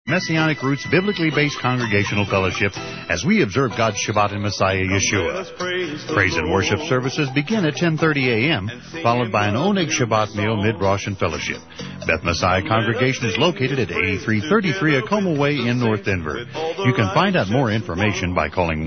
Messianic Roots Biblically Based Congregational Fellowship as we observe God's Shabbat in Messiah Yeshua. Praise and worship services begin at 10:30 a.m., followed by an Oneg Shabbat meal mid-Rosh and fellowship. Beth Messiah Congregation is located at 8333 Acoma Way in North Denver. You can find out more information by calling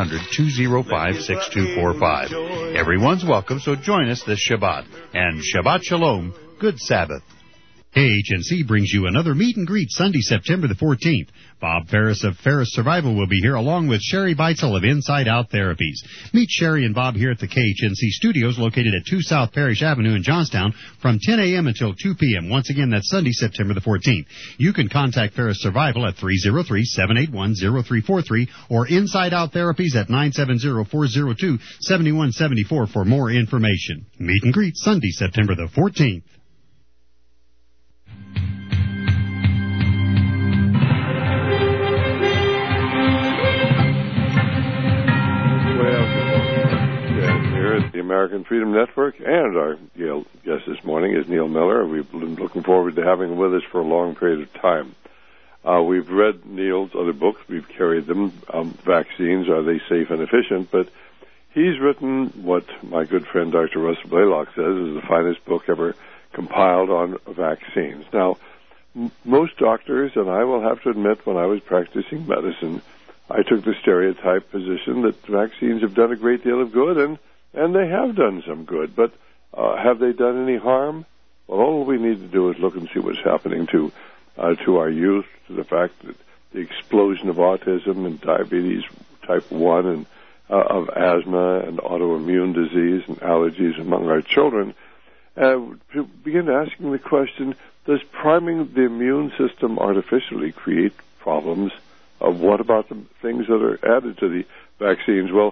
1-800-205-6245. Everyone's welcome, so join us this Shabbat. And Shabbat Shalom, good Sabbath. KHNC brings you another meet and greet Sunday, September the 14th. Bob Ferris of Ferris Survival will be here along with Sherry Beitzel of Inside Out Therapies. Meet Sherry and Bob here at the KHNC studios located at 2 South Parish Avenue in Johnstown from 10 a.m. until 2 p.m. Once again, that's Sunday, September the 14th. You can contact Ferris Survival at 303-781-0343 or Inside Out Therapies at 970-402-7174 for more information. Meet and greet Sunday, September the 14th. The American Freedom Network, and our guest this morning is Neil Miller. We've been looking forward to having him with us for a long period of time. We've read Neil's other books. We've carried them. Vaccines, Are They Safe and Efficient? But he's written what my good friend Dr. Russell Blaylock says is the finest book ever compiled on vaccines. Now, most doctors, and I will have to admit when I was practicing medicine, I took the stereotype position that vaccines have done a great deal of good, and they have done some good, but have they done any harm? Well, all we need to do is look and see what's happening to our youth, to the fact that the explosion of autism and diabetes type 1 and of asthma and autoimmune disease and allergies among our children, to begin asking the question, does priming the immune system artificially create problems? What about the things that are added to the vaccines? Well,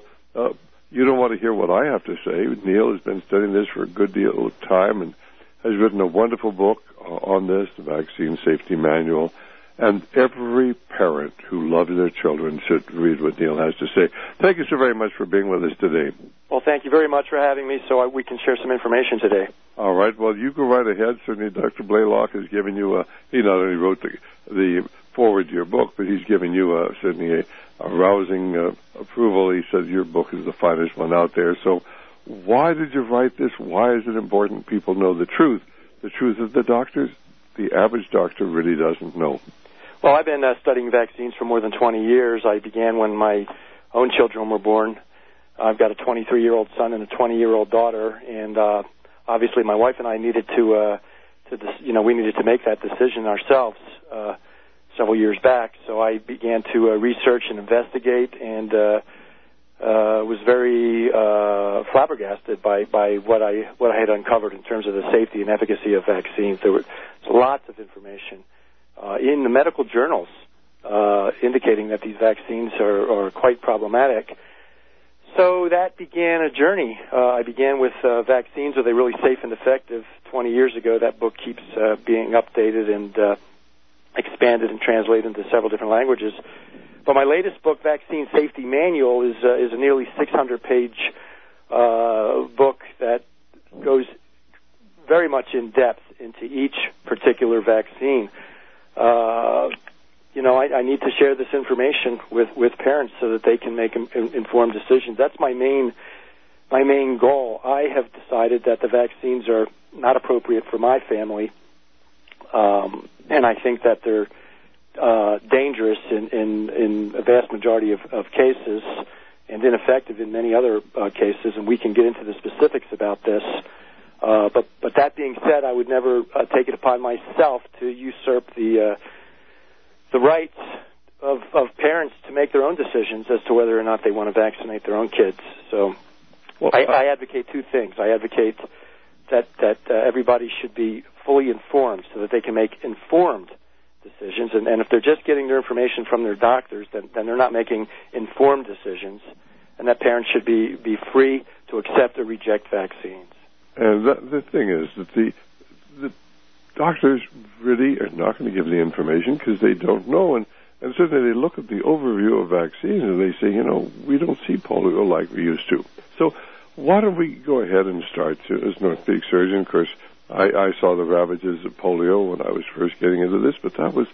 you don't want to hear what I have to say. Neil has been studying this for a good deal of time and has written a wonderful book on this, the Vaccine Safety Manual. And every parent who loves their children should read what Neil has to say. Thank you so very much for being with us today. Well, thank you very much for having me so we can share some information today. All right. Well, you go right ahead. Certainly Dr. Blaylock has given you he not only wrote the forward to your book, but he's given you certainly a rousing approval. He says your book is the finest one out there. So why did you write this? Why is it important people know the truth? The truth is the average doctor really doesn't know. Well, I've been studying vaccines for more than 20 years. I began when my own children were born. I've got a 23-year-old son and a 20-year-old daughter, and obviously my wife and I needed to we needed to make that decision ourselves several years back. So I began to research and investigate, and was very flabbergasted by what I had uncovered in terms of the safety and efficacy of vaccines. There was lots of information in the medical journals indicating that these vaccines are quite problematic. So that began a journey. I began with vaccines. Are they really safe and effective? 20 years ago, that book keeps being updated and expanded and translated into several different languages. But my latest book, Vaccine Safety Manual, is a nearly 600-page book that goes very much in depth into each particular vaccine. I need to share this information with parents so that they can make informed decisions. That's my main goal. I have decided that the vaccines are not appropriate for my family, and I think that they're dangerous in a vast majority of cases and ineffective in many other cases, and we can get into the specifics about this. But that being said, I would never take it upon myself to usurp the rights of parents to make their own decisions as to whether or not they want to vaccinate their own kids. So I advocate two things. I advocate that everybody should be fully informed so that they can make informed decisions. And if they're just getting their information from their doctors, then they're not making informed decisions. And that parents should be free to accept or reject vaccines. And the thing is that the doctors really are not going to give the information because they don't know. And certainly they look at the overview of vaccines and they say, we don't see polio like we used to. So why don't we go ahead and start? As an orthopedic surgeon, of course, I saw the ravages of polio when I was first getting into this, but that was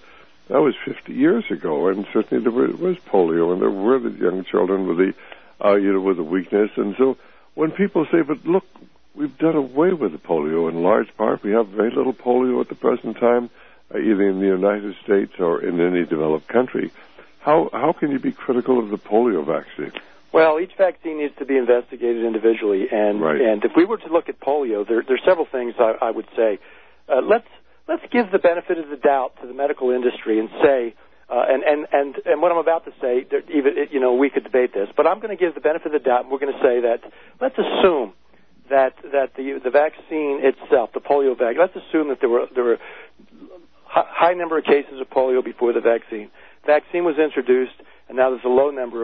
That was 50 years ago, and certainly there was polio, and there were the young children with the, with the weakness. And so when people say, but look, we've done away with the polio in large part. We have very little polio at the present time, either in the United States or in any developed country. How can you be critical of the polio vaccine? Well, each vaccine needs to be investigated individually, and Right. and if we were to look at polio, there's several things I would say. Let's give the benefit of the doubt to the medical industry and say, and what I'm about to say, even we could debate this, but I'm going to give the benefit of the doubt, and we're going to say that let's assume that the vaccine itself, the polio vaccine, let's assume that there were high number of cases of polio before the vaccine. Vaccine was introduced, and now there's a lower number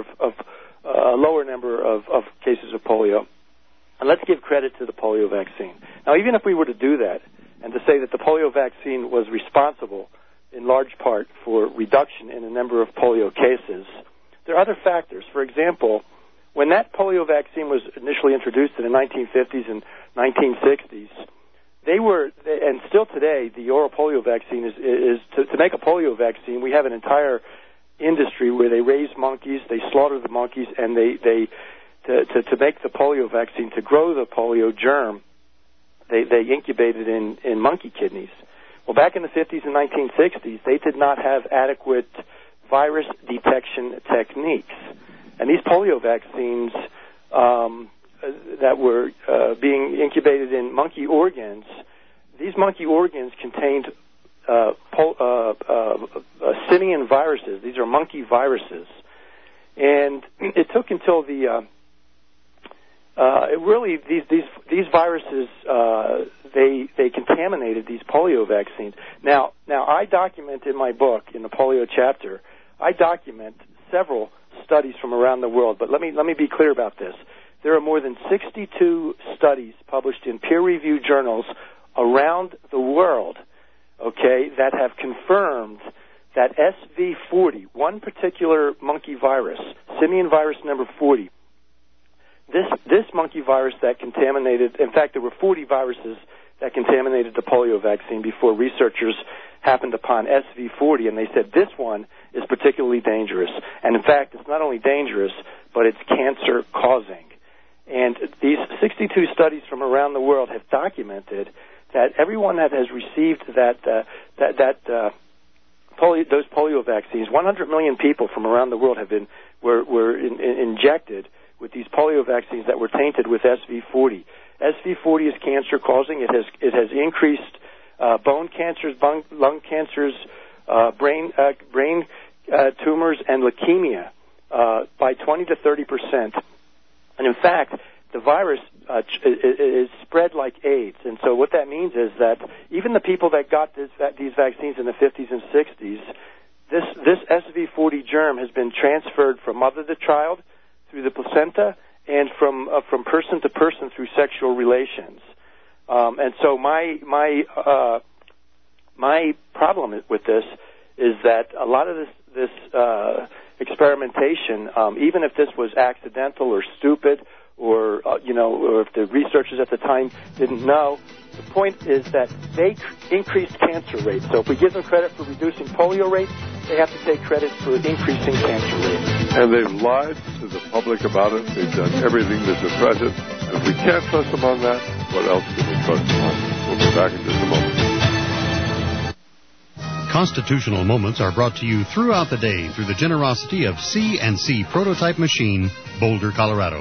of cases of polio. And let's give credit to the polio vaccine. Now, even if we were to do that, and to say that the polio vaccine was responsible in large part for reduction in the number of polio cases, there are other factors. For example, when that polio vaccine was initially introduced in the 1950s and 1960s, they were, and still today, the oral polio vaccine is to make a polio vaccine, we have an entire industry where they raise monkeys, they slaughter the monkeys, and they to make the polio vaccine, to grow the polio germ, they incubate it in monkey kidneys. Well, back in the 50s and 1960s, they did not have adequate virus detection techniques. And these polio vaccines that were being incubated in monkey organs, these monkey organs contained simian viruses. These are monkey viruses. And it took until these viruses, they contaminated these polio vaccines. Now I document in my book, in the polio chapter, I document several studies from around the world. But let me be clear about this. There are more than 62 studies published in peer-reviewed journals around the world, okay, that have confirmed that SV40, one particular monkey virus, simian virus number 40, this monkey virus that contaminated, in fact, there were 40 viruses that contaminated the polio vaccine before researchers happened upon SV40, and they said this one is particularly dangerous. And in fact, it's not only dangerous, but it's cancer-causing. And these 62 studies from around the world have documented that everyone that has received those polio vaccines, 100 million people from around the world were injected with these polio vaccines that were tainted with SV40. SV40 is cancer-causing. It has increased bone cancers, lung cancers, brain tumors, and leukemia by 20 to 30%. And in fact, the virus is spread like AIDS. And so what that means is that even the people that got these vaccines in the 50s and 60s, this SV40 germ has been transferred from mother to child through the placenta and from person to person through sexual relations. And so my problem with this is that a lot of this experimentation, even if this was accidental or stupid, or if the researchers at the time didn't know, the point is that they increased cancer rates. So if we give them credit for reducing polio rates, they have to take credit for increasing cancer rates. And they've lied to the public about it. They've done everything to suppress it. And if we can't trust them on that, what else can we trust them on? We'll be back in just a moment. Constitutional Moments are brought to you throughout the day through the generosity of C&C Prototype Machine, Boulder, Colorado.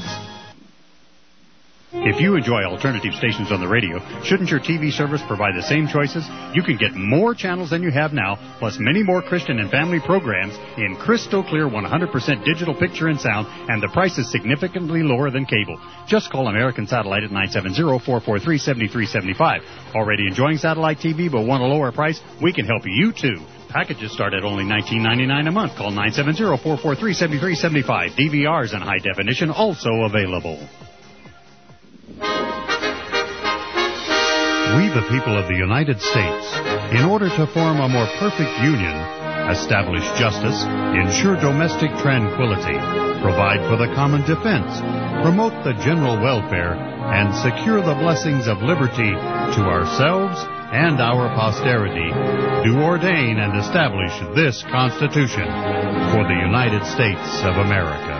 If you enjoy alternative stations on the radio, shouldn't your TV service provide the same choices? You can get more channels than you have now, plus many more Christian and family programs in crystal clear 100% digital picture and sound, and the price is significantly lower than cable. Just call American Satellite at 970-443-7375. Already enjoying satellite TV but want a lower price? We can help you too. Packages start at only $19.99 a month. Call 970-443-7375. DVRs in high definition also available. We, the people of the United States, in order to form a more perfect union, establish justice, ensure domestic tranquility, provide for the common defense, promote the general welfare, and secure the blessings of liberty to ourselves and our posterity do ordain and establish this Constitution for the United States of America.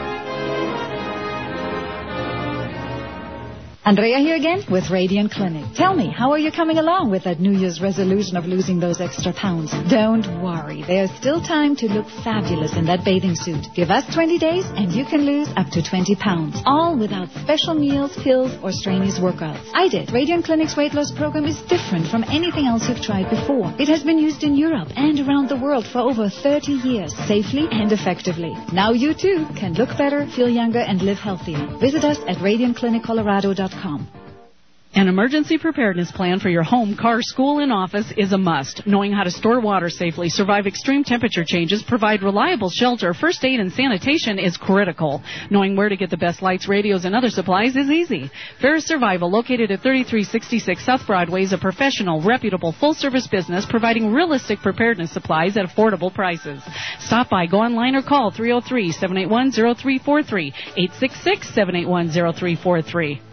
Andrea here again with Radiant Clinic. Tell me, how are you coming along with that New Year's resolution of losing those extra pounds? Don't worry, there's still time to look fabulous in that bathing suit. Give us 20 days and you can lose up to 20 pounds, all without special meals, pills, or strenuous workouts. I did. Radiant Clinic's weight loss program is different from anything else you've tried before. It has been used in Europe and around the world for over 30 years, safely and effectively. Now you too can look better, feel younger, and live healthier. Visit us at radiantcliniccolorado.com. An emergency preparedness plan for your home, car, school, and office is a must. Knowing how to store water safely, survive extreme temperature changes, provide reliable shelter, first aid, and sanitation is critical. Knowing where to get the best lights, radios, and other supplies is easy. Ferris Survival, located at 3366 South Broadway, is a professional, reputable, full-service business providing realistic preparedness supplies at affordable prices. Stop by, go online, or call 303-781-0343, 866-781-0343.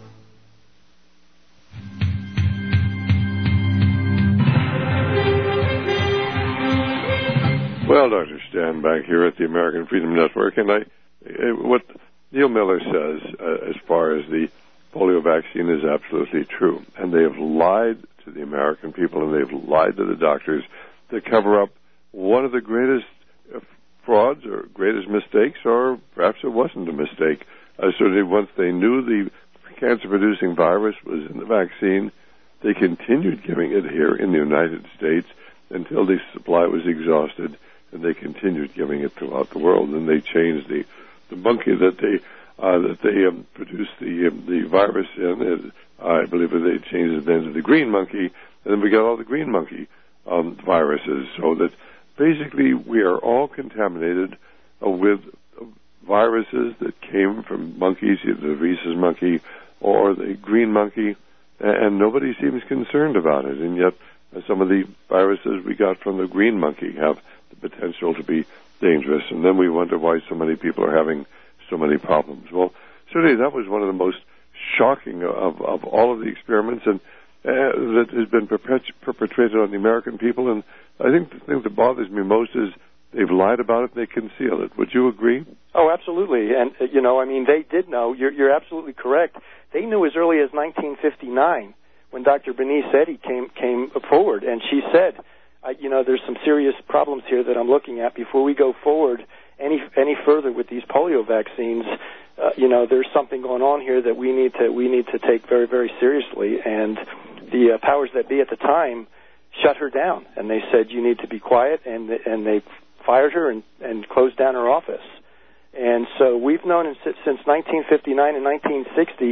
Well, Dr. Stan back here at the American Freedom Network, and what Neil Miller says as far as the polio vaccine is absolutely true. And they have lied to the American people, and they've lied to the doctors to cover up one of the greatest frauds or greatest mistakes, or perhaps it wasn't a mistake. Certainly once they knew the cancer-producing virus was in the vaccine, they continued giving it here in the United States until the supply was exhausted, and they continued giving it throughout the world. And they changed the monkey that they produced the virus in. I believe they changed it then to the green monkey, and then we got all the green monkey viruses. So that basically we are all contaminated with viruses that came from monkeys, either the rhesus monkey or the green monkey, and nobody seems concerned about it. And yet some of the viruses we got from the green monkey have the potential to be dangerous, and then we wonder why so many people are having so many problems. Well, certainly that was one of the most shocking of all of the experiments and that has been perpetrated on the American people, and I think the thing that bothers me most is they've lied about it and they conceal it. Would you agree? Oh, absolutely. And, they did know. You're absolutely correct. They knew as early as 1959 when Dr. Bernice Eddy came forward, and she said, there's some serious problems here that I'm looking at. Before we go forward any further with these polio vaccines, there's something going on here that we need to take very, very seriously. And the powers that be at the time shut her down, and they said you need to be quiet, and they fired her and closed down her office. And so we've known since 1959 and 1960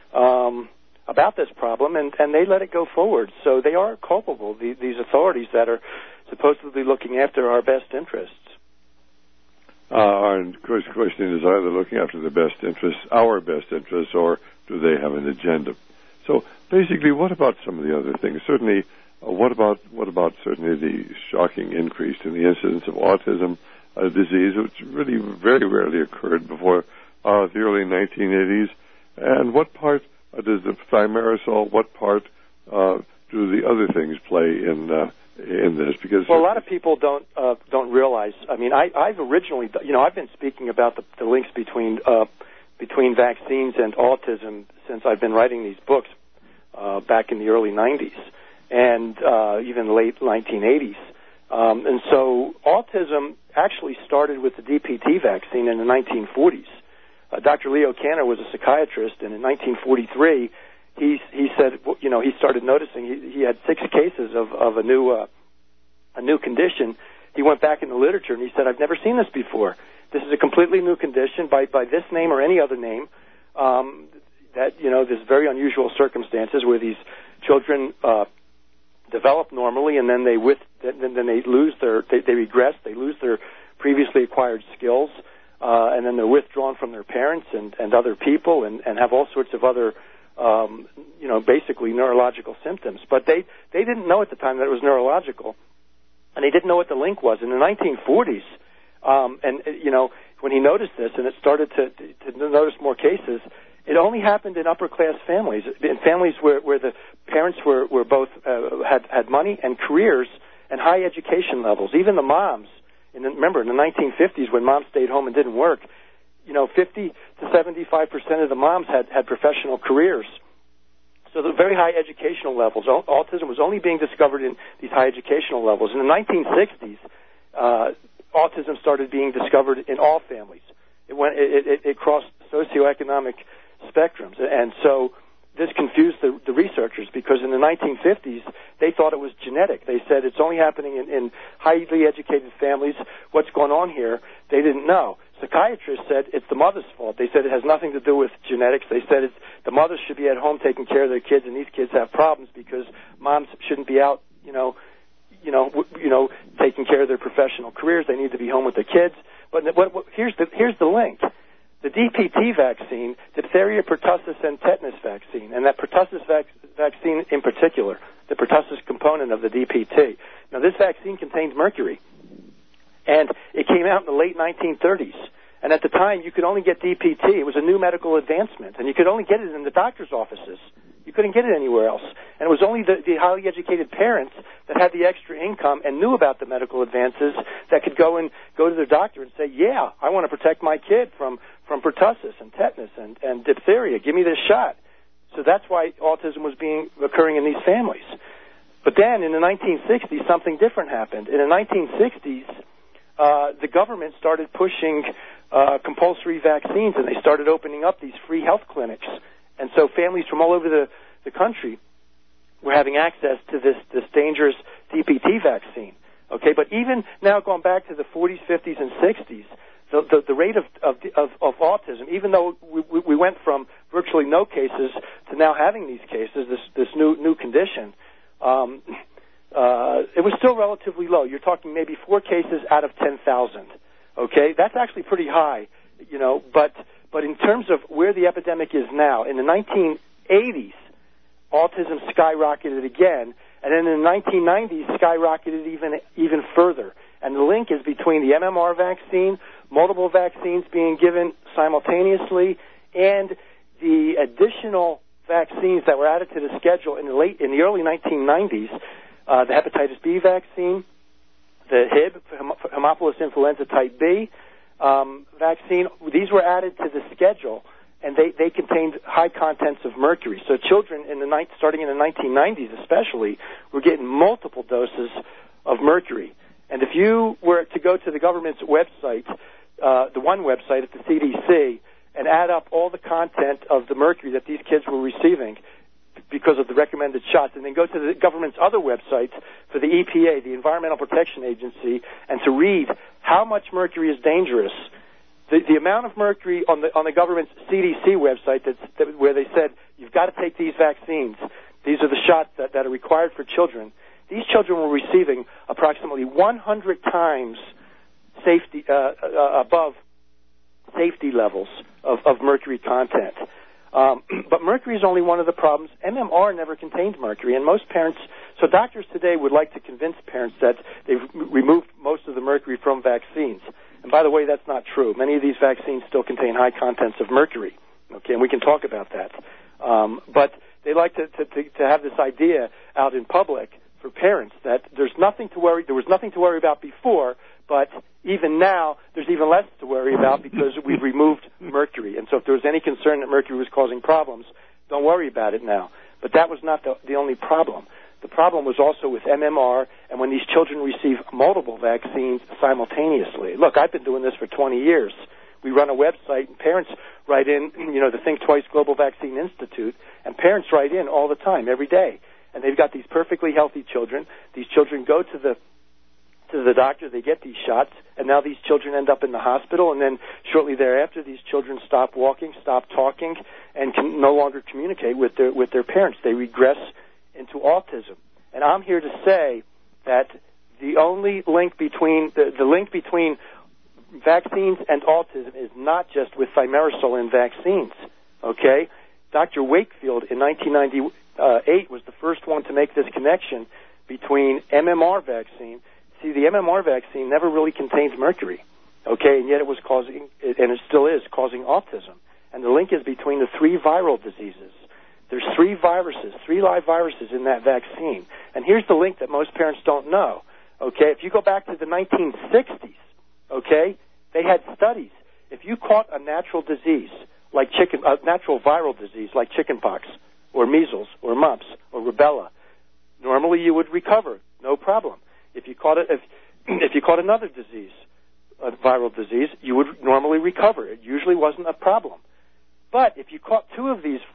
about this problem, and they let it go forward. So they are culpable, these authorities that are supposedly looking after our best interests. And of course, the question is, are they looking after the best interests, our best interests, or do they have an agenda? So basically, what about some of the other things? Certainly, what about certainly the shocking increase in the incidence of autism disease, which really very rarely occurred before the early 1980s? And what part does the thimerosal, what part do the other things play in this? Because a lot of people don't realize. I mean, I've originally, I've been speaking about the links between vaccines and autism since I've been writing these books back in the early 90s and even late 1980s. And so autism actually started with the DPT vaccine in the 1940s. Dr. Leo Kanner was a psychiatrist, and in 1943, he said, he started noticing he had 6 cases of a new condition. He went back in the literature and he said, I've never seen this before. This is a completely new condition by this name or any other name. There's very unusual circumstances where these children develop normally, and then they regress, they lose their previously acquired skills. And then they're withdrawn from their parents and other people and have all sorts of other, basically neurological symptoms. But they didn't know at the time that it was neurological, and they didn't know what the link was. In the 1940s, when he noticed this and it started to notice more cases, It only happened in upper-class families, in families where the parents were both had money and careers and high education levels. Even the moms, remember, in the 1950s when moms stayed home and didn't work, 50 to 75% of the moms had professional careers. So the very high educational levels. Autism was only being discovered in these high educational levels. In the 1960s, autism started being discovered in all families. It crossed socioeconomic spectrums, and so this confused the researchers, because in the 1950s they thought it was genetic. They said it's only happening in highly educated families. What's going on here? They didn't know. Psychiatrists said it's the mother's fault. They said it has nothing to do with genetics. They said the mothers should be at home taking care of their kids, and these kids have problems because moms shouldn't be out, taking care of their professional careers. They need to be home with their kids. But here's the link. The DPT vaccine, diphtheria, pertussis, and tetanus vaccine, and that pertussis vaccine in particular, the pertussis component of the DPT. Now, this vaccine contains mercury, and it came out in the late 1930s. And at the time, you could only get DPT. It was a new medical advancement, and you could only get it in the doctor's offices. You couldn't get it anywhere else. And it was only the highly educated parents that had the extra income and knew about the medical advances that could go to their doctor and say, yeah, I want to protect my kid from pertussis and tetanus and diphtheria. Give me this shot. So that's why autism was occurring in these families. But then in the 1960s, something different happened. In the 1960s, the government started pushing compulsory vaccines, and they started opening up these free health clinics. And so families from all over the country were having access to this dangerous DPT vaccine. Okay, but even now, going back to the 40s, 50s, and 60s, the rate of autism, even though we went from virtually no cases to now having these cases, this new condition, it was still relatively low. You're talking maybe 4 cases out of 10,000. Okay, that's actually pretty high, But in terms of where the epidemic is now, in the 1980s, autism skyrocketed again, and then in the 1990s, skyrocketed even further. And the link is between the MMR vaccine, multiple vaccines being given simultaneously, and the additional vaccines that were added to the schedule in the early 1990s, the hepatitis B vaccine, the HIB, Haemophilus influenza type B vaccine. These were added to the schedule, and they contained high contents of mercury. So children starting in the 1990s especially were getting multiple doses of mercury. And if you were to go to the government's website, the one website at the CDC, and add up all the content of the mercury that these kids were receiving because of the recommended shots, and then go to the government's other websites for the EPA, the Environmental Protection Agency, and to read how much mercury is dangerous. The amount of mercury on the government's CDC website where they said you've got to take these vaccines. These are the shots that are required for children. These children were receiving approximately 100 times above safety levels of mercury content. But mercury is only one of the problems. MMR never contained mercury, and most parents, so doctors today would like to convince parents that they've removed most of the mercury from vaccines. And by the way, that's not true. Many of these vaccines still contain high contents of mercury, okay, and we can talk about that. But they like to have this idea out in public for parents that there was nothing to worry about before, but even now, there's even less to worry about because we've removed mercury. And so if there was any concern that mercury was causing problems, don't worry about it now. But that was not the only problem. The problem was also with MMR and when these children receive multiple vaccines simultaneously. Look, I've been doing this for 20 years. We run a website, and parents write in, the Think Twice Global Vaccine Institute, and parents write in all the time, every day. And they've got these perfectly healthy children. These children go to the doctor, they get these shots, and now these children end up in the hospital, and then shortly thereafter, these children stop walking, stop talking, and can no longer communicate with their parents. They regress into autism. And I'm here to say that the only link between the link between vaccines and autism is not just with thimerosal in vaccines. Okay, Dr. Wakefield in 1998 was the first one to make this connection between MMR vaccine. See, the MMR vaccine never really contains mercury, okay, and yet it was causing, and it still is, causing autism. and the link is between the 3 viral diseases. There's 3 viruses, 3 live viruses in that vaccine. And here's the link that most parents don't know. Okay, if you go back to the 1960s, okay, they had studies. If you caught a natural disease like natural viral disease like chickenpox or measles or mumps or rubella, normally you would recover, no problem. If you caught another disease, a viral disease, you would normally recover. It usually wasn't a problem. But if you caught 2 of these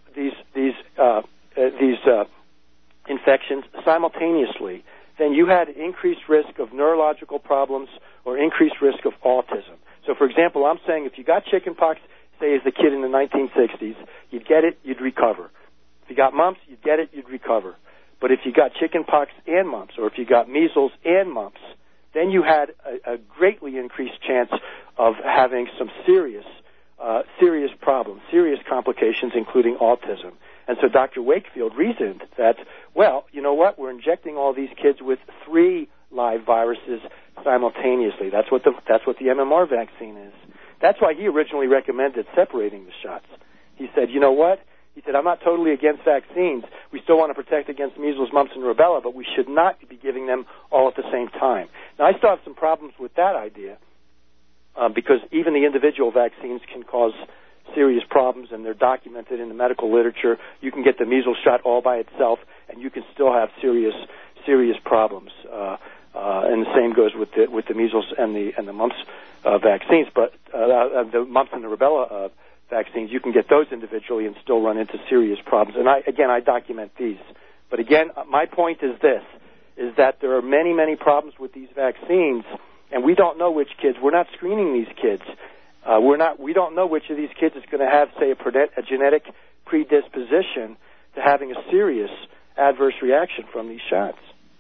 infections simultaneously, then you had increased risk of neurological problems or increased risk of autism. So, for example, I'm saying if you got chickenpox, say as a kid in the 1960s, you'd get it, you'd recover. If you got mumps, you'd get it, you'd recover. But if you got chickenpox and mumps, or if you got measles and mumps, then you had a greatly increased chance of having some serious problems, serious complications, including autism. And so Dr. Wakefield reasoned that, well, you know what? We're injecting all these kids with 3 live viruses simultaneously. That's what the MMR vaccine is. That's why he originally recommended separating the shots. He said, you know what? He said, I'm not totally against vaccines. We still want to protect against measles, mumps, and rubella, but we should not be giving them all at the same time. Now, I still have some problems with that idea because even the individual vaccines can cause serious problems, and they're documented in the medical literature. You can get the measles shot all by itself, and you can still have serious problems. And the same goes with the measles and the mumps vaccines, but the mumps and the rubella vaccines, you can get those individually and still run into serious problems. And I document these. But again, my point is this, is that there are many, many problems with these vaccines, and we don't know which kids. We're not screening these kids. We don't know which of these kids is going to have, say, a genetic predisposition to having a serious adverse reaction from these shots.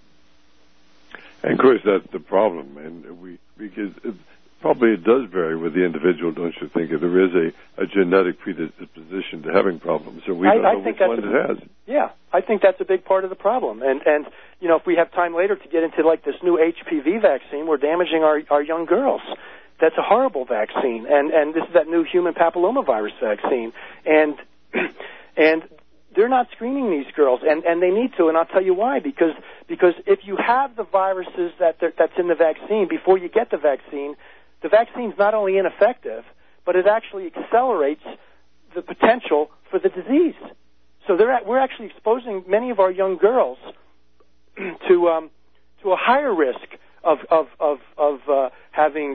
And of course, that's the problem, and because it does vary with the individual, don't you think? If there is a genetic predisposition to having problems, so we don't know which one it has. Yeah, I think that's a big part of the problem. And you know, if we have time later to get into like this new HPV vaccine, we're damaging our young girls. That's a horrible vaccine, and this is that new human papillomavirus vaccine, and they're not screening these girls, and they need to, and I'll tell you why. Because if you have the viruses that's in the vaccine before you get the vaccine's not only ineffective, but it actually accelerates the potential for the disease. So we're actually exposing many of our young girls to a higher risk of having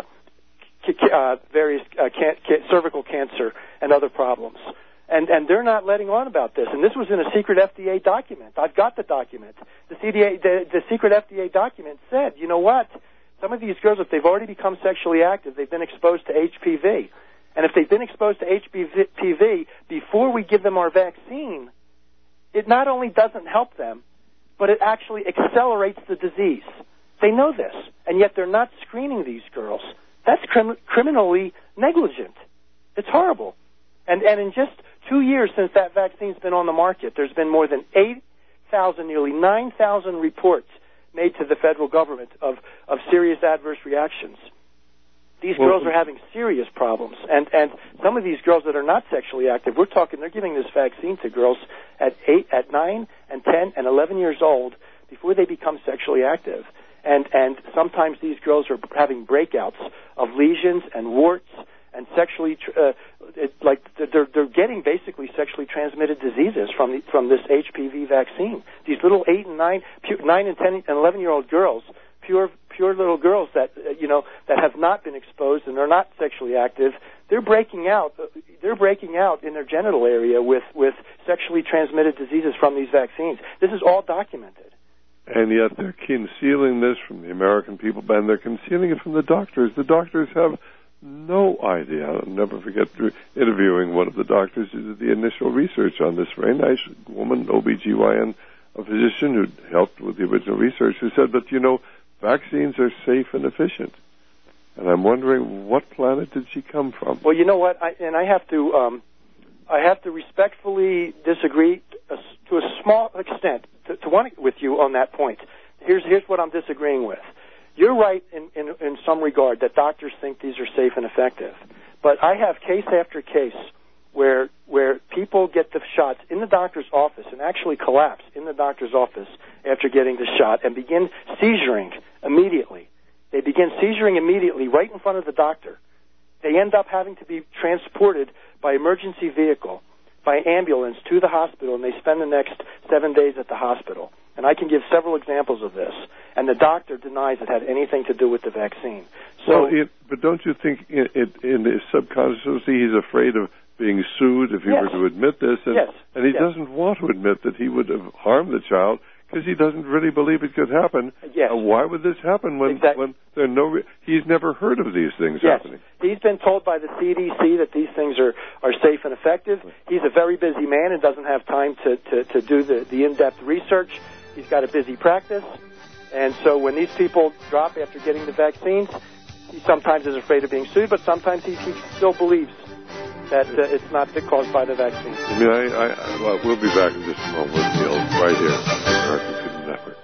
various cervical cancer and other problems. And they're not letting on about this. And this was in a secret FDA document. I've got the document. The secret FDA document said, you know what? Some of these girls, if they've already become sexually active, they've been exposed to HPV. And if they've been exposed to HPV before we give them our vaccine, it not only doesn't help them, but it actually accelerates the disease. They know this, and yet they're not screening these girls. That's criminally negligent. It's horrible. And in just 2 years since that vaccine's been on the market, there's been more than 8,000, nearly 9,000 reports made to the federal government of serious adverse reactions. These girls are having serious problems. And some of these girls that are not sexually active, we're talking, they're giving this vaccine to girls at 9 and 10 and 11 years old before they become sexually active. And sometimes these girls are having breakouts of lesions and warts and sexually, they're getting basically sexually transmitted diseases from this HPV vaccine. These little 8 and 9 and 10 and 11-year-old girls, pure little girls that have not been exposed and are not sexually active, they're breaking out in their genital area with sexually transmitted diseases from these vaccines. This is all documented. And yet they're concealing this from the American people, and they're concealing it from the doctors. The doctors have no idea. I'll never forget interviewing one of the doctors who did the initial research on this. Very nice woman, OBGYN, a physician who helped with the original research, who said that, vaccines are safe and efficient. And I'm wondering, what planet did she come from? Well, you know what? I have to respectfully disagree to a small extent to one with you on that point. Here's what I'm disagreeing with. You're right in some regard that doctors think these are safe and effective. But I have case after case where people get the shots in the doctor's office and actually collapse in the doctor's office after getting the shot and begin seizuring immediately. They begin seizuring immediately right in front of the doctor. They end up having to be transported by emergency vehicle, by ambulance to the hospital, and they spend the next 7 days at the hospital. And I can give several examples of this. And the doctor denies it had anything to do with the vaccine. So, but don't you think in his subconsciously he's afraid of being sued if he were to admit this? And he doesn't want to admit that he would have harmed the child because he doesn't really believe it could happen. Why would this happen when there are he's never heard of these things happening? He's been told by the CDC that these things are safe and effective. He's a very busy man and doesn't have time to do the in-depth research. He's got a busy practice. And so when these people drop after getting the vaccines, he sometimes is afraid of being sued, but sometimes he still believes that it's not caused by the vaccine. Well, we'll be back in just a moment with Neil right here on the American Freedom Network.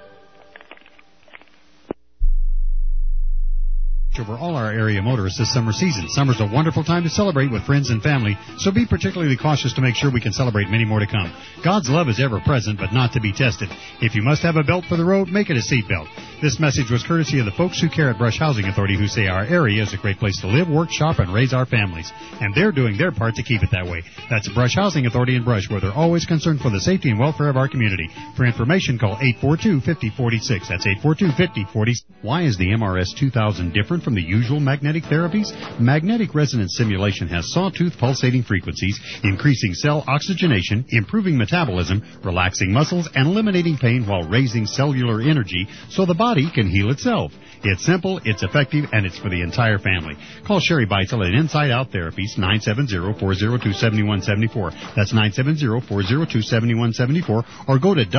Over all our area motorists this summer season. Summer's a wonderful time to celebrate with friends and family, so be particularly cautious to make sure we can celebrate many more to come. God's love is ever present, but not to be tested. If you must have a belt for the road, make it a seatbelt. This message was courtesy of the folks who care at Brush Housing Authority, who say our area is a great place to live, work, shop, and raise our families. And they're doing their part to keep it that way. That's Brush Housing Authority in Brush, where they're always concerned for the safety and welfare of our community. For information, call 842-5046. That's 842-5046. Why is the MRS 2000 different from the usual magnetic therapies? Magnetic resonance stimulation has sawtooth pulsating frequencies, increasing cell oxygenation, improving metabolism, relaxing muscles, and eliminating pain while raising cellular energy so the body can heal itself. It's simple, it's effective, and it's for the entire family. Call Sherry Beitzel at Inside Out Therapies, 970-402-7174. That's 970-402-7174, or go to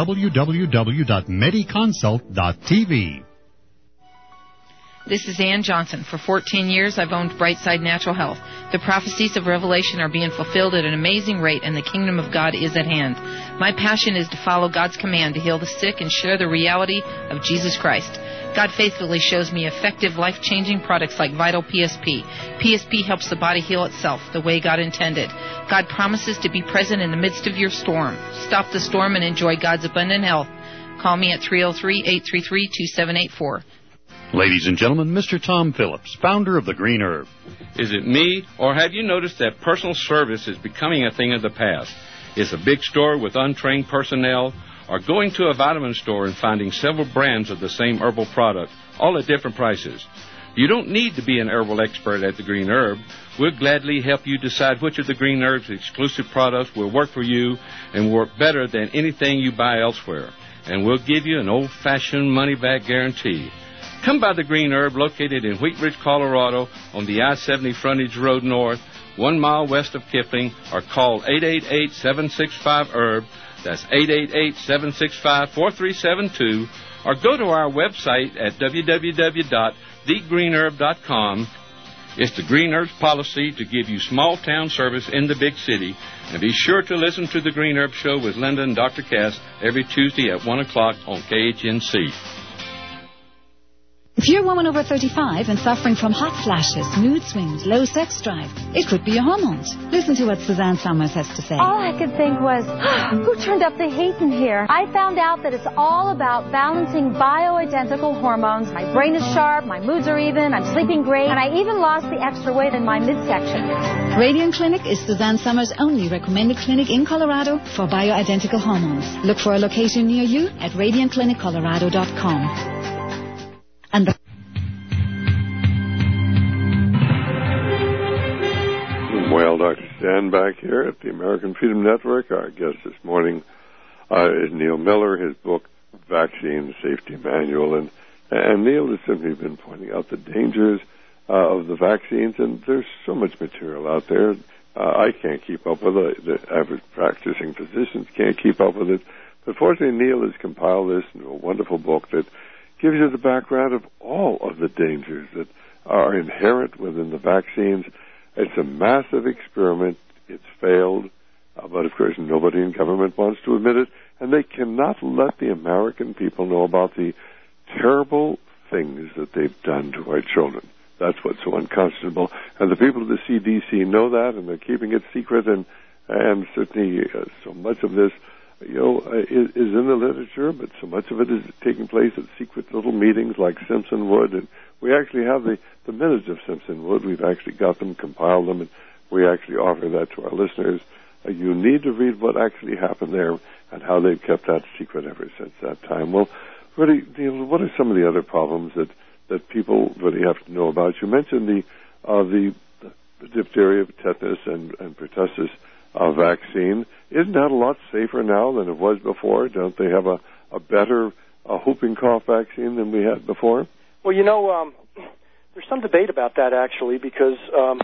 www.mediconsult.tv. This is Ann Johnson. For 14 years, I've owned Brightside Natural Health. The prophecies of Revelation are being fulfilled at an amazing rate, and the kingdom of God is at hand. My passion is to follow God's command to heal the sick and share the reality of Jesus Christ. God faithfully shows me effective, life-changing products like Vital PSP. PSP helps the body heal itself the way God intended. God promises to be present in the midst of your storm. Stop the storm and enjoy God's abundant health. Call me at 303-833-2784. Ladies and gentlemen, Mr. Tom Phillips, founder of The Green Herb. Is it me, or have you noticed that personal service is becoming a thing of the past? Is a big store with untrained personnel, or going to a vitamin store and finding several brands of the same herbal product, all at different prices? You don't need to be an herbal expert at The Green Herb. We'll gladly help you decide which of The Green Herb's exclusive products will work for you and work better than anything you buy elsewhere. And we'll give you an old-fashioned money-back guarantee. Come by The Green Herb, located in Wheat Ridge, Colorado, on the I-70 frontage road north, 1 mile west of Kipling, or call 888-765-HERB. That's 888-765-4372. Or go to our website at www.thegreenherb.com. It's The Green Herb's policy to give you small-town service in the big city. And be sure to listen to The Green Herb Show with Linda and Dr. Cass every Tuesday at 1 o'clock on KHNC. If you're a woman over 35 and suffering from hot flashes, mood swings, low sex drive, it could be your hormones. Listen to what Suzanne Summers has to say. All I could think was, who turned up the heat in here? I found out that it's all about balancing bioidentical hormones. My brain is sharp, my moods are even, I'm sleeping great, and I even lost the extra weight in my midsection. Radiant Clinic is Suzanne Summers' only recommended clinic in Colorado for bioidentical hormones. Look for a location near you at radiantcliniccolorado.com. And well, Dr. Stan back here at the American Freedom Network. Our guest this morning is Neil Miller, his book, Vaccine Safety Manual. And Neil has simply been pointing out the dangers of the vaccines, and there's so much material out there. I can't keep up with it. The average practicing physicians can't keep up with it. But fortunately, Neil has compiled this into a wonderful book that gives you the background of all of the dangers that are inherent within the vaccines. It's a massive experiment. It's failed. But, of course, nobody in government wants to admit it. And they cannot let the American people know about the terrible things that they've done to our children. That's what's so unconscionable. And the people at the CDC know that, and they're keeping it secret, and certainly so much of this, is in the literature, but so much of it is taking place at secret little meetings like Simpson Wood, and we actually have the minutes of Simpson Wood. We've actually got them, compiled them, and we actually offer that to our listeners. You need to read what actually happened there and how they've kept that secret ever since that time. Well, really, Neil, what are some of the other problems that people really have to know about? You mentioned the diphtheria, tetanus, and pertussis vaccine. Isn't that a lot safer now than it was before? Don't they have a better whooping cough vaccine than we had before? Well, there's some debate about that, actually, because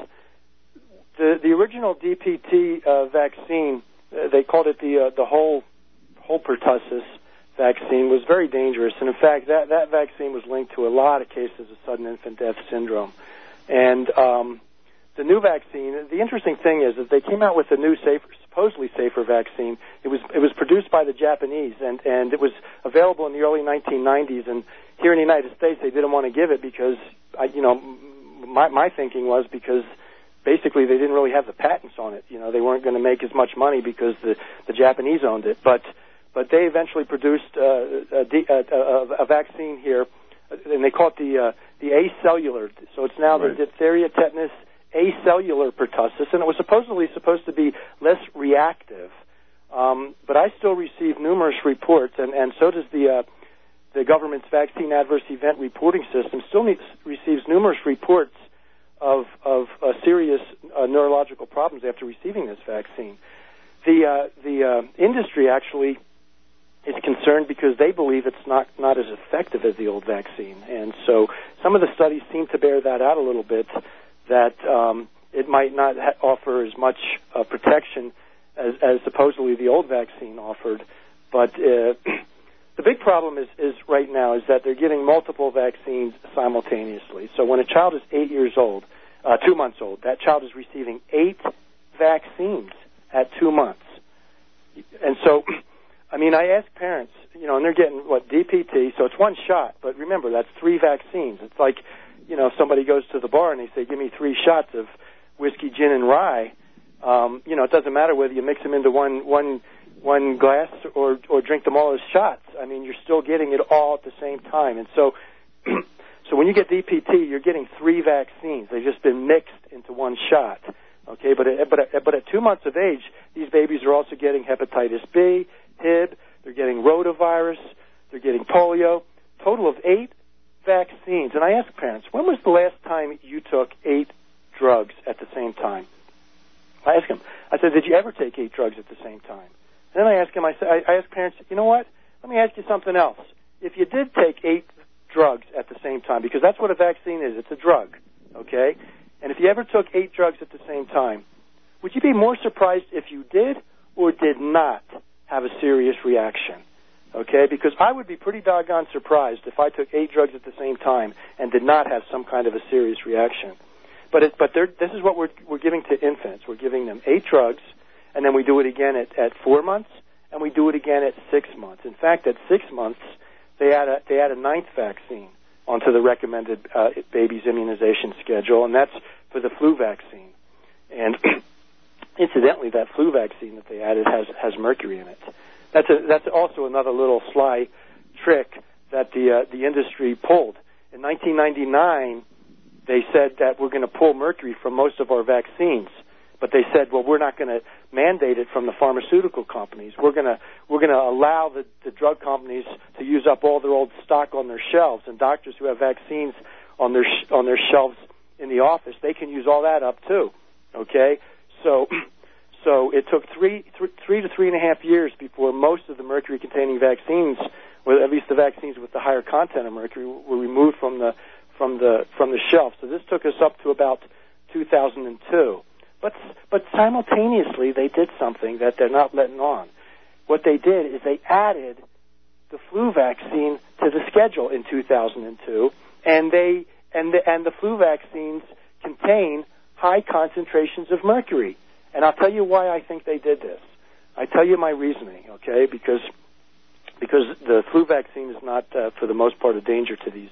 the original DPT vaccine, they called it the whole pertussis vaccine, was very dangerous. And in fact, that vaccine was linked to a lot of cases of sudden infant death syndrome. And the new vaccine, the interesting thing is that they came out with a new supposedly safer vaccine. It was produced by the Japanese, and it was available in the early 1990s. And here in the United States, they didn't want to give it because, my thinking was because basically they didn't really have the patents on it. They weren't going to make as much money because the Japanese owned it. But they eventually produced a vaccine here, and they call it the acellular. So it's now the diphtheria, tetanus, acellular pertussis, and it was supposed to be less reactive. But I still receive numerous reports, and so does the government's vaccine adverse event reporting system. Still receives numerous reports of serious neurological problems after receiving this vaccine. The industry actually is concerned because they believe it's not as effective as the old vaccine, and so some of the studies seem to bear that out a little bit, that it might not offer as much protection as supposedly the old vaccine offered. But the big problem is right now is that they're giving multiple vaccines simultaneously. So when a child is 8 years old, 2 months old, that child is receiving 8 vaccines at 2 months. And so, I ask parents, and they're getting, DPT, so it's one shot. But remember, that's 3 vaccines. It's like, if somebody goes to the bar and they say, give me 3 shots of whiskey, gin, and rye, it doesn't matter whether you mix them into one glass or drink them all as shots. You're still getting it all at the same time. And so when you get DPT, you're getting 3 vaccines. They've just been mixed into one shot. Okay, but at 2 months of age, these babies are also getting hepatitis B, Hib, they're getting rotavirus, they're getting polio, total of 8 vaccines. And I ask parents, when was the last time you took 8 drugs at the same time? I ask them, I said, did you ever take 8 drugs at the same time? And then I ask them, I ask parents, you know what? Let me ask you something else. If you did take 8 drugs at the same time, because that's what a vaccine is, it's a drug, okay? And if you ever took 8 drugs at the same time, would you be more surprised if you did or did not have a serious reaction? Okay, because I would be pretty doggone surprised if I took 8 drugs at the same time and did not have some kind of a serious reaction. But this is what we're giving to infants. We're giving them 8 drugs, and then we do it again at 4 months, and we do it again at 6 months. In fact, at 6 months, they add a 9th vaccine onto the recommended baby's immunization schedule, and that's for the flu vaccine. And incidentally, that flu vaccine that they added has mercury in it. That's also another little sly trick that the industry pulled. In 1999, they said that we're going to pull mercury from most of our vaccines, but they said, well, we're not going to mandate it from the pharmaceutical companies. We're going to allow the drug companies to use up all their old stock on their shelves, and doctors who have vaccines on their shelves in the office, they can use all that up too. Okay, so it took 3 to 3.5 years before most of the mercury-containing vaccines, or at least the vaccines with the higher content of mercury, were removed from the shelf. So this took us up to about 2002. But simultaneously, they did something that they're not letting on. What they did is they added the flu vaccine to the schedule in 2002, and the flu vaccines contain high concentrations of mercury. And I'll tell you why I think they did this. I tell you my reasoning, okay? Because the flu vaccine is not, for the most part, a danger to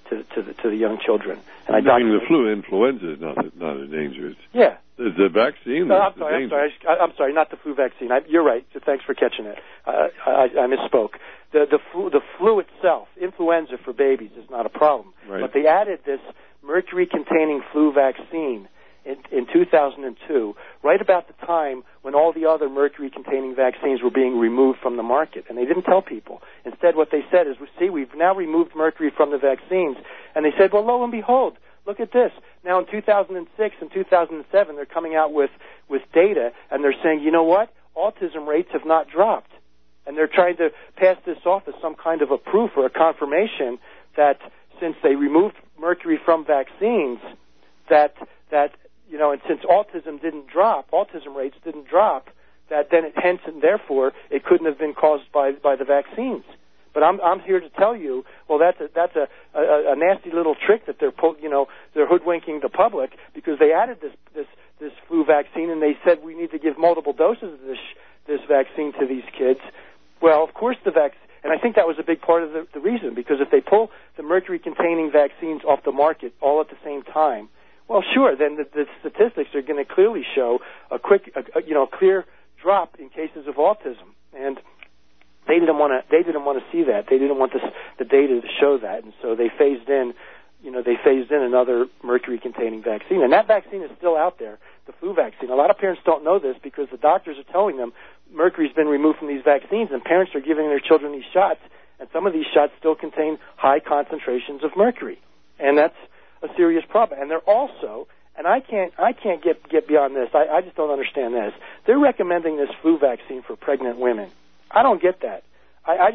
to the young children. And the flu influenza is not a danger. Yeah. The vaccine. No, I'm sorry, not the flu vaccine. You're right. So thanks for catching it. I misspoke. The flu itself, influenza for babies, is not a problem. Right. But they added this mercury-containing flu vaccine in 2002, right about the time when all the other mercury-containing vaccines were being removed from the market. And they didn't tell people. Instead, what they said is, see, we've now removed mercury from the vaccines. And they said, well, lo and behold, look at this. Now, in 2006 and 2007, they're coming out with data, and they're saying, you know what? Autism rates have not dropped. And they're trying to pass this off as some kind of a proof or a confirmation that since they removed mercury from vaccines, that you know, and since autism rates didn't drop, that then hence and therefore it couldn't have been caused by the vaccines. But I'm here to tell you, well, that's a nasty little trick that they're hoodwinking the public, because they added this flu vaccine and they said we need to give multiple doses of this vaccine to these kids. Well, of course and I think that was a big part of the reason, because if they pull the mercury-containing vaccines off the market all at the same time, well, sure, then the statistics are going to clearly show a clear drop in cases of autism, and they didn't want to see that. They didn't want the data to show that, and so they phased in another mercury-containing vaccine, and that vaccine is still out there, the flu vaccine. A lot of parents don't know this because the doctors are telling them mercury's been removed from these vaccines, and parents are giving their children these shots, and some of these shots still contain high concentrations of mercury, and that's a serious problem. And they're also, and I can't get beyond this. I just don't understand this. They're recommending this flu vaccine for pregnant women. I don't get that. I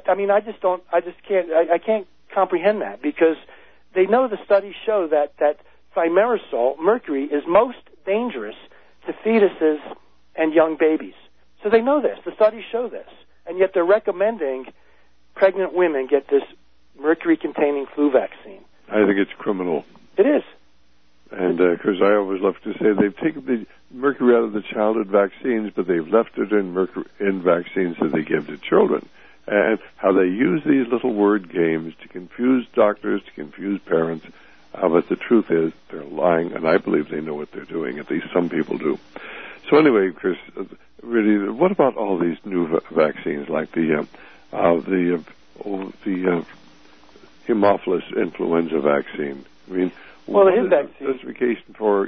can't comprehend that, because they know the studies show that thimerosal, mercury, is most dangerous to fetuses and young babies. So they know this. The studies show this. And yet they're recommending pregnant women get this mercury-containing flu vaccine. I think it's criminal. It is. And because I always love to say they've taken the mercury out of the childhood vaccines, but they've left it in vaccines that they give to children. And how they use these little word games to confuse doctors, to confuse parents. But the truth is they're lying, and I believe they know what they're doing. At least some people do. So anyway, Chris, really, what about all these new vaccines, like the Haemophilus influenza vaccine? I mean, well, what is the justification for,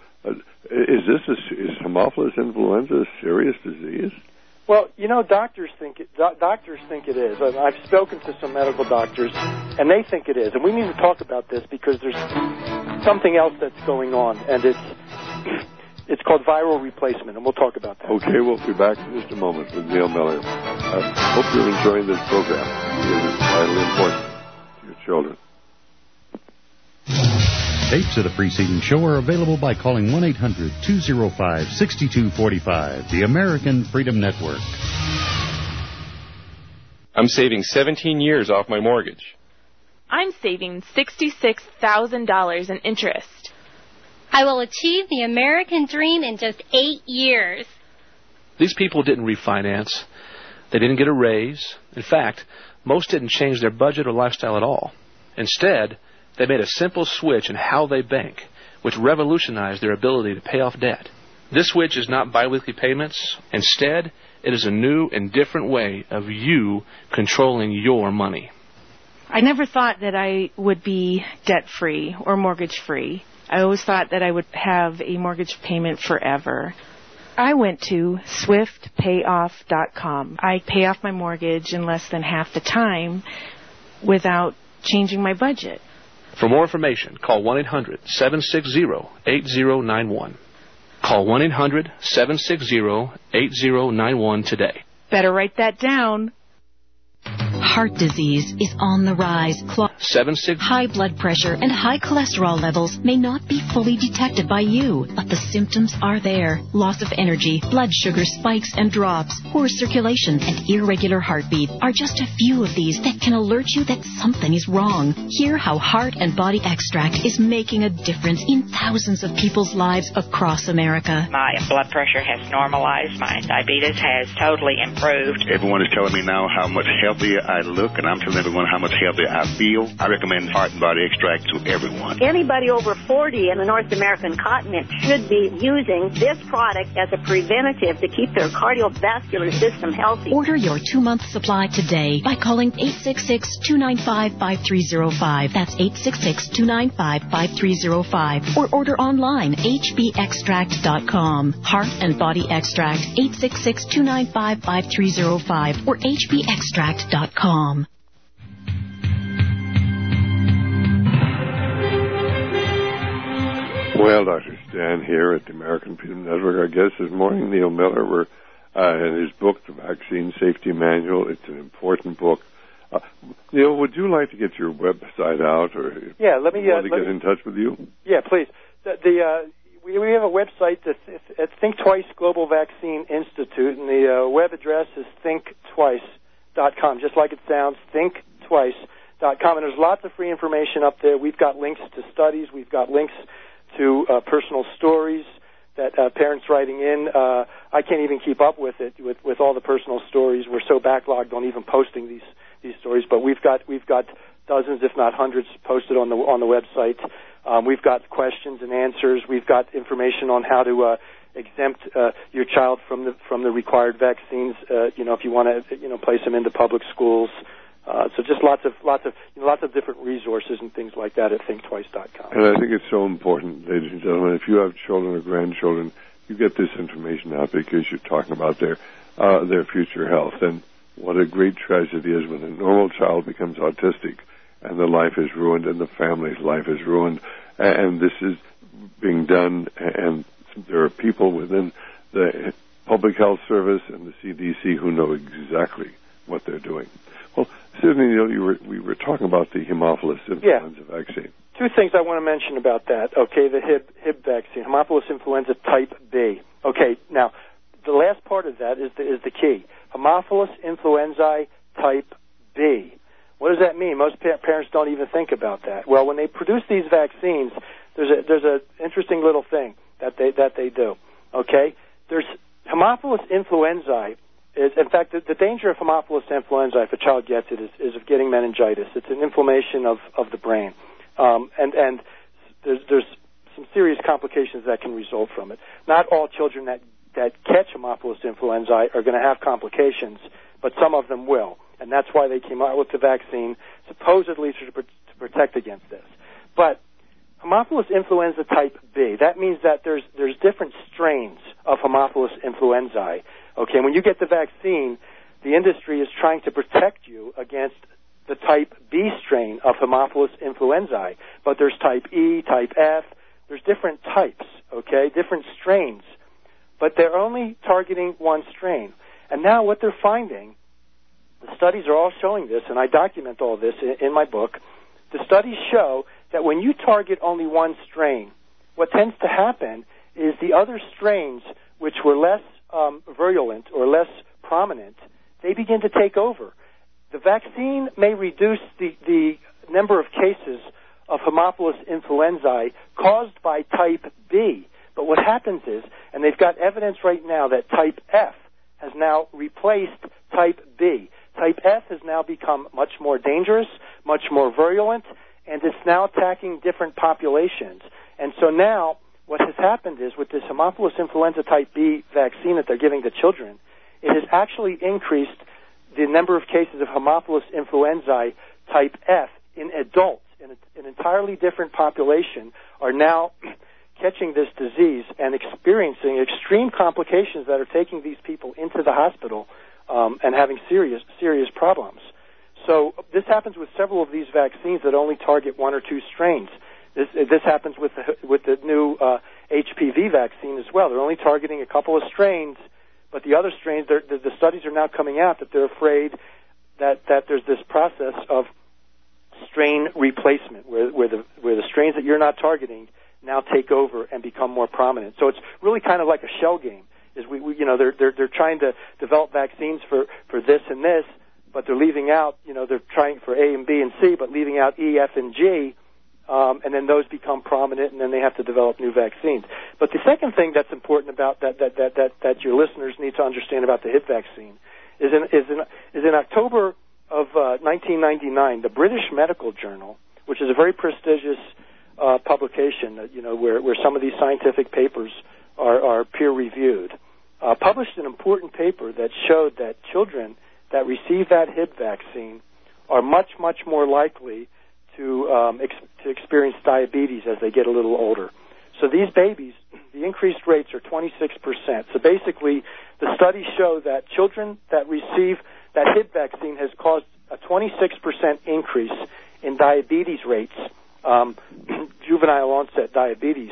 is Haemophilus influenza a serious disease? Well, doctors think it is. I've spoken to some medical doctors, and they think it is. And we need to talk about this, because there's something else that's going on, and it's called viral replacement, and we'll talk about that. Okay, we'll be back in just a moment with Neil Miller. I hope you're enjoying this program. It is vitally important to your children. Tapes of the preceding show are available by calling 1-800-205-6245, the American Freedom Network. I'm saving 17 years off my mortgage. I'm saving $66,000 in interest. I will achieve the American dream in just 8 years. These people didn't refinance. They didn't get a raise. In fact, most didn't change their budget or lifestyle at all. Instead, they made a simple switch in how they bank, which revolutionized their ability to pay off debt. This switch is not biweekly payments. Instead, it is a new and different way of you controlling your money. I never thought that I would be debt-free or mortgage-free. I always thought that I would have a mortgage payment forever. I went to swiftpayoff.com. I pay off my mortgage in less than half the time without changing my budget. For more information, call 1-800-760-8091. Call 1-800-760-8091 today. Better write that down. Heart disease is on the rise. High blood pressure and high cholesterol levels may not be fully detected by you, but the symptoms are there. Loss of energy, blood sugar spikes and drops, poor circulation, and irregular heartbeat are just a few of these that can alert you that something is wrong. Hear how Heart and Body Extract is making a difference in thousands of people's lives across America. My blood pressure has normalized. My diabetes has totally improved. Everyone is telling me now how much healthier I better look, and I'm telling everyone how much healthier I feel. I recommend Heart and Body Extract to everyone. Anybody over 40 in the North American continent should be using this product as a preventative to keep their cardiovascular system healthy. Order your 2-month supply today by calling 866-295-5305. That's 866-295-5305. Or order online, hbextract.com. Heart and Body Extract, 866-295-5305 or hbextract.com. Well, Dr. Stan here at the American Freedom Network. Our guest this morning, Neil Miller, and his book, The Vaccine Safety Manual. It's an important book. Neil, would you like to get your website out, or let me get in touch with you? Yeah, please. We have a website at Think Twice Global Vaccine Institute, and the web address is thinktwice.com, just like it sounds, thinktwice.com. And there's lots of free information up there. We've got links to studies. We've got links to personal stories that parents writing in. I can't even keep up with it, with all the personal stories. We're so backlogged on even posting these stories, but we've got dozens, if not hundreds, posted on the website. We've got questions and answers. We've got information on how to exempt your child from the required vaccines. If you want to place them into public schools. So just lots of different resources and things like that at thinktwice.com. And I think it's so important, ladies and gentlemen, if you have children or grandchildren, you get this information out because you're talking about their future health. And what a great tragedy is when a normal child becomes autistic and their life is ruined and the family's life is ruined. And this is being done, and there are people within the Public Health Service and the CDC who know exactly what they're doing. Well, Sidney, we were talking about the Haemophilus influenza vaccine. Two things I want to mention about that. Okay, the Hib vaccine, Haemophilus influenza type B. Okay, now the last part of that is the key. Haemophilus influenzae type B. What does that mean? Most parents don't even think about that. Well, when they produce these vaccines, there's a interesting little thing that they do. Okay, there's Haemophilus influenzae. In fact, the danger of Haemophilus influenzae, if a child gets it, is of getting meningitis. It's an inflammation of the brain, and there's some serious complications that can result from it. Not all children that catch Haemophilus influenzae are going to have complications, but some of them will, and that's why they came out with the vaccine, supposedly to protect against this. But Haemophilus influenza type B, that means that there's different strains of Haemophilus influenzae. Okay, when you get the vaccine, the industry is trying to protect you against the type B strain of Haemophilus influenzae. But there's type E, type F, there's different types, okay, different strains. But they're only targeting one strain. And now what they're finding, the studies are all showing this, and I document all this in my book. The studies show that when you target only one strain, what tends to happen is the other strains, which were less virulent or less prominent, they begin to take over. The vaccine may reduce the number of cases of Haemophilus influenzae caused by type B. But what happens is, and they've got evidence right now that type F has now replaced type B. Type F has now become much more dangerous, much more virulent, and it's now attacking different populations. And so now what has happened is with this Haemophilus influenza type B vaccine that they're giving to children, it has actually increased the number of cases of Haemophilus influenzae type F in adults. In an entirely different population are now catching this disease and experiencing extreme complications that are taking these people into the hospital and having serious problems. So this happens with several of these vaccines that only target one or two strains. This happens with the new HPV vaccine as well. They're only targeting a couple of strains, but the other strains, the studies are now coming out that they're afraid that there's this process of strain replacement, where the strains that you're not targeting now take over and become more prominent. So it's really kind of like a shell game. They're trying to develop vaccines for this and this, but they're leaving out, they're trying for A and B and C, but leaving out E, F, and G. And then those become prominent, and then they have to develop new vaccines. But the second thing that's important about that your listeners need to understand about the Hib vaccine is in October of 1999, the British Medical Journal, which is a very prestigious publication, where some of these scientific papers are peer-reviewed, published an important paper that showed that children that receive that Hib vaccine are much, much more likely to experience diabetes as they get a little older. So these babies, the increased rates are 26%. So basically, the studies show that children that receive that Hib vaccine has caused a 26% increase in diabetes rates, juvenile onset diabetes,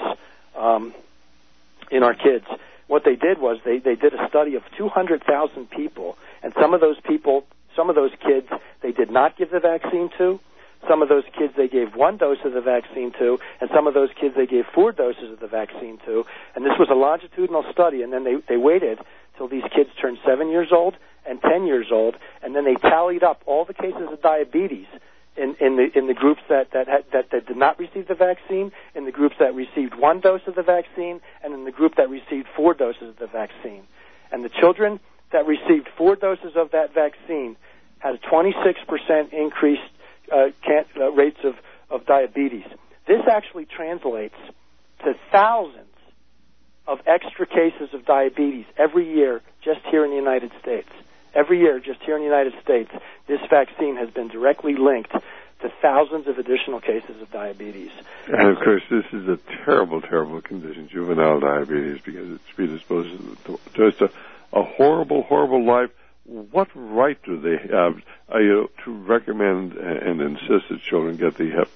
in our kids. What they did was they did a study of 200,000 people, and some of those kids, they did not give the vaccine to. Some of those kids they gave 1 dose of the vaccine to, and some of those kids they gave 4 doses of the vaccine to. And this was a longitudinal study, and then they waited till these kids turned 7 years old and 10 years old, and then they tallied up all the cases of diabetes in the groups that did not receive the vaccine, in the groups that received 1 dose of the vaccine, and in the group that received 4 doses of the vaccine. And the children that received 4 doses of that vaccine had a 26% increased rates of diabetes. This actually translates to thousands of extra cases of diabetes every year just here in the United States. Every year, just here in the United States, this vaccine has been directly linked to thousands of additional cases of diabetes. And, of course, this is a terrible, terrible condition, juvenile diabetes, because it's predisposes to just a horrible, horrible life. What right do they have to recommend and insist that children get the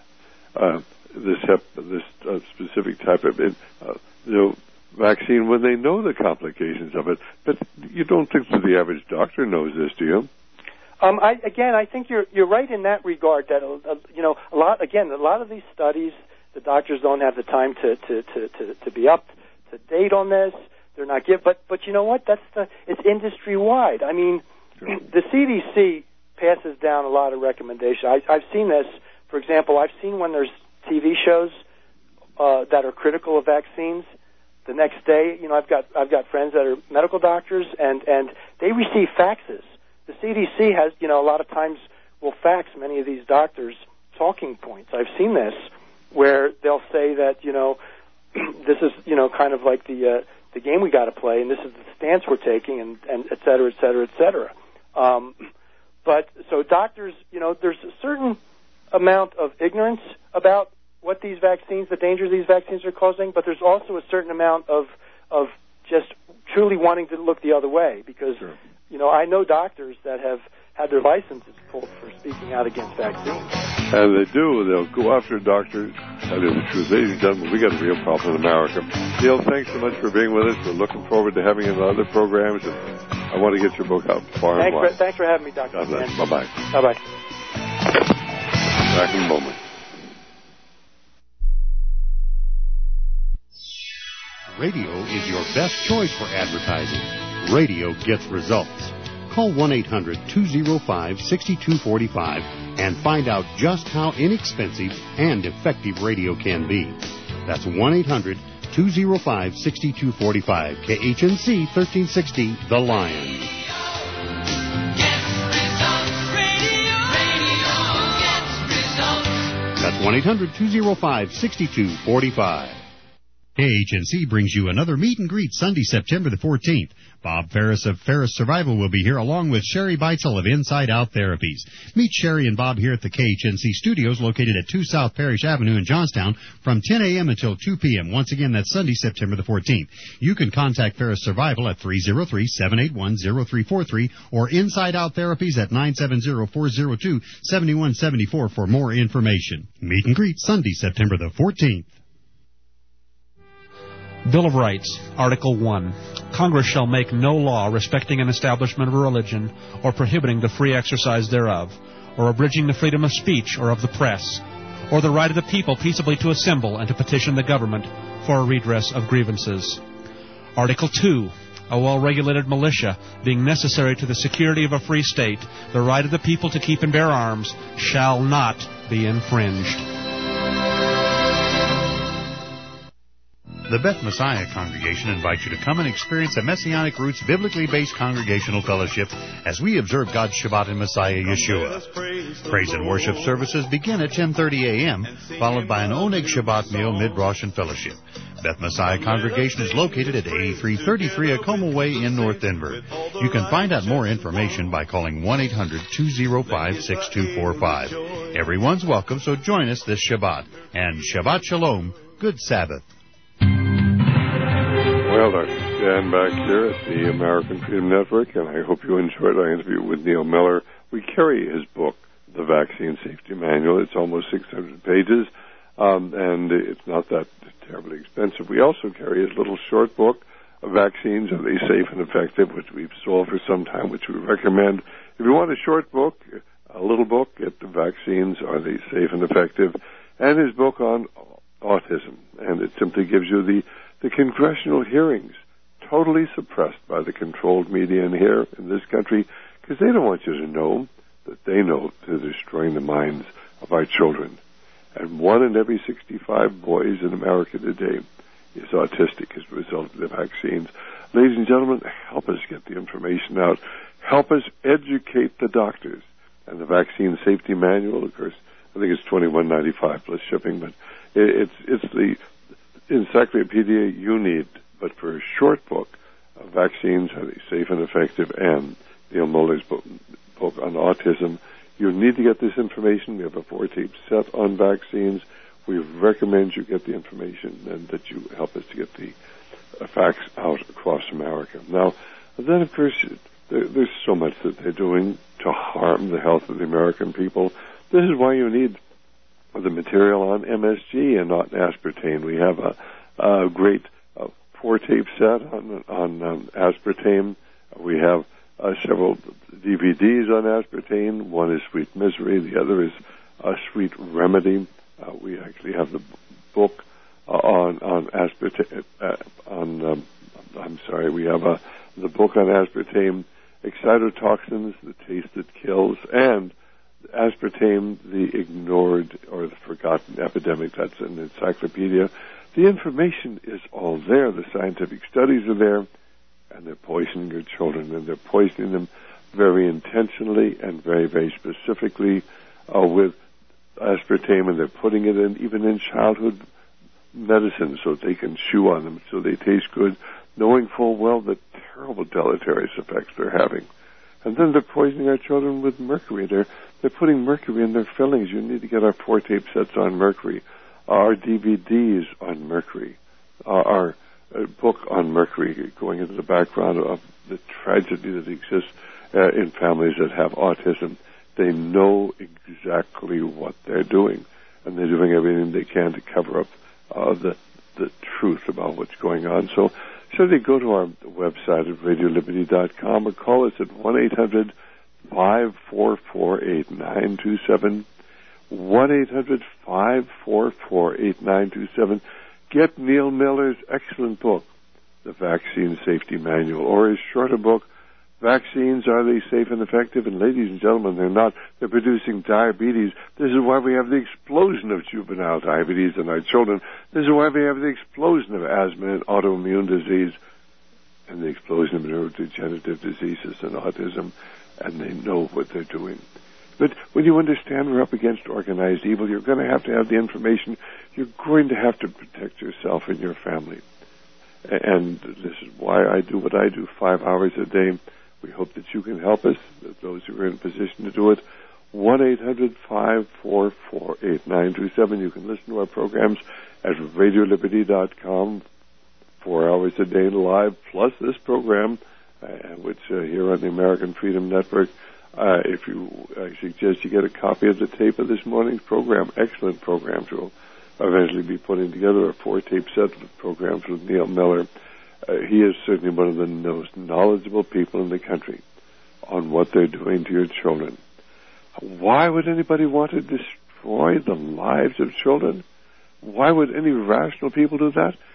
this specific type of vaccine when they know the complications of it? But you don't think that the average doctor knows this, do you? I think you're right in that regard. That a lot of these studies, the doctors don't have the time to be up to date on this. They're not but you know what? It's industry wide. I mean, sure. The CDC passes down a lot of recommendations. I've seen this. For example, I've seen when there's TV shows that are critical of vaccines. The next day, I've got friends that are medical doctors, and they receive faxes. The CDC has, a lot of times will fax many of these doctors talking points. I've seen this where they'll say that, this is, kind of like the game we got to play, and this is the stance we're taking, and et cetera, et cetera, et cetera. But so doctors, there's a certain amount of ignorance about what these vaccines, the dangers these vaccines are causing, but there's also a certain amount of just truly wanting to look the other way, because, sure. I know doctors that have had their licenses pulled for speaking out against vaccines. And they do. They'll go after doctors. That is the truth. Ladies and gentlemen, we got a real problem in America. Neil, thanks so much for being with us. We're looking forward to having you in other programs, and I want to get your book out far and wide. Thanks for having me, Dr. God bless. Bye-bye. Bye-bye. Back in a moment. Radio is your best choice for advertising. Radio gets results. Call 1-800-205-6245 and find out just how inexpensive and effective radio can be. That's 1-800-205-6245. KHNC 1360, The Lion. That's 1-800-205-6245. KHNC brings you another meet and greet Sunday, September the 14th. Bob Ferris of Ferris Survival will be here, along with Sherry Beitzel of Inside Out Therapies. Meet Sherry and Bob here at the KHNC studios located at 2 South Parish Avenue in Johnstown from 10 a.m. until 2 p.m. Once again, that's Sunday, September the 14th. You can contact Ferris Survival at 303-781-0343 or Inside Out Therapies at 970-402-7174 for more information. Meet and greet Sunday, September the 14th. Bill of Rights, Article 1. Congress shall make no law respecting an establishment of a religion or prohibiting the free exercise thereof, or abridging the freedom of speech or of the press, or the right of the people peaceably to assemble and to petition the government for a redress of grievances. Article 2. A well-regulated militia, being necessary to the security of a free state, the right of the people to keep and bear arms shall not be infringed. The Beth Messiah Congregation invites you to come and experience a Messianic Roots biblically based congregational fellowship as we observe God's Shabbat in Messiah Yeshua. Praise and worship services begin at 10:30 a.m., followed by an Oneg Shabbat meal, mid-Rosh and fellowship. Beth Messiah Congregation is located at 8333 Acoma Way in North Denver. You can find out more information by calling 1-800-205-6245. Everyone's welcome, so join us this Shabbat. And Shabbat Shalom, good Sabbath. Well, Dr. Dan back here at the American Freedom Network, and I hope you enjoyed our interview with Neil Miller. We carry his book, The Vaccine Safety Manual. It's almost 600 pages, and it's not that terribly expensive. We also carry his little short book, Vaccines, Are They Safe and Effective, which we've sold for some time, which we recommend. If you want a short book, a little book, get The Vaccines, Are They Safe and Effective, and his book on autism. And it simply gives you the congressional hearings, totally suppressed by the controlled media in here in this country, because they don't want you to know that they know they're destroying the minds of our children. And 1 in every 65 boys in America today is autistic as a result of the vaccines. Ladies and gentlemen, help us get the information out. Help us educate the doctors. And the Vaccine Safety Manual, of course, I think it's $21.95 plus shipping, but it's the encyclopedia you need. But for a short book, Vaccines, Are They Safe and Effective, and Neil Miller's book on autism, you need to get this information. We have a 4-tape set on vaccines. We recommend you get the information and that you help us to get the facts out across America. Now, then, of course, there's so much that they're doing to harm the health of the American people. This is why you need the material on MSG and not aspartame. We have a great 4-tape set on aspartame. We have several DVDs on aspartame. One is Sweet Misery. The other is Sweet Remedy. We actually have the book on aspartame. We have the book on aspartame, Excitotoxins, The Taste That Kills, and aspartame, the ignored or the forgotten epidemic. That's an encyclopedia. The information is all there. The scientific studies are there, and they're poisoning your children, and they're poisoning them very intentionally and very, very specifically with aspartame, and they're putting it in even in childhood medicine so they can chew on them so they taste good, knowing full well the terrible deleterious effects they're having. And then they're poisoning our children with mercury. They're putting mercury in their fillings. You need to get our 4-tape sets on mercury, our DVDs on mercury, our book on mercury, going into the background of the tragedy that exists in families that have autism. They know exactly what they're doing, and they're doing everything they can to cover up the truth about what's going on. So certainly go to our website at radioliberty.com or call us at 1-800-544-8927, 1-800-544-8927. Get Neil Miller's excellent book, The Vaccine Safety Manual, or his shorter book, Vaccines, Are They Safe and Effective? And ladies and gentlemen, they're not. They're producing diabetes. This is why we have the explosion of juvenile diabetes in our children. This is why we have the explosion of asthma and autoimmune disease and the explosion of neurodegenerative diseases and autism, and they know what they're doing. But when you understand we're up against organized evil, you're going to have the information. You're going to have to protect yourself and your family. And this is why I do what I do 5 hours a day. We hope that you can help us, those who are in a position to do it. 1-800-544-8927. You can listen to our programs at radioliberty.com 4 hours a day live, plus this program, which here on the American Freedom Network. I suggest you get a copy of the tape of this morning's program. Excellent programs. We'll eventually be putting together a 4-tape set of programs with Neil Miller. He is certainly one of the most knowledgeable people in the country on what they're doing to your children. Why would anybody want to destroy the lives of children? Why would any rational people do that?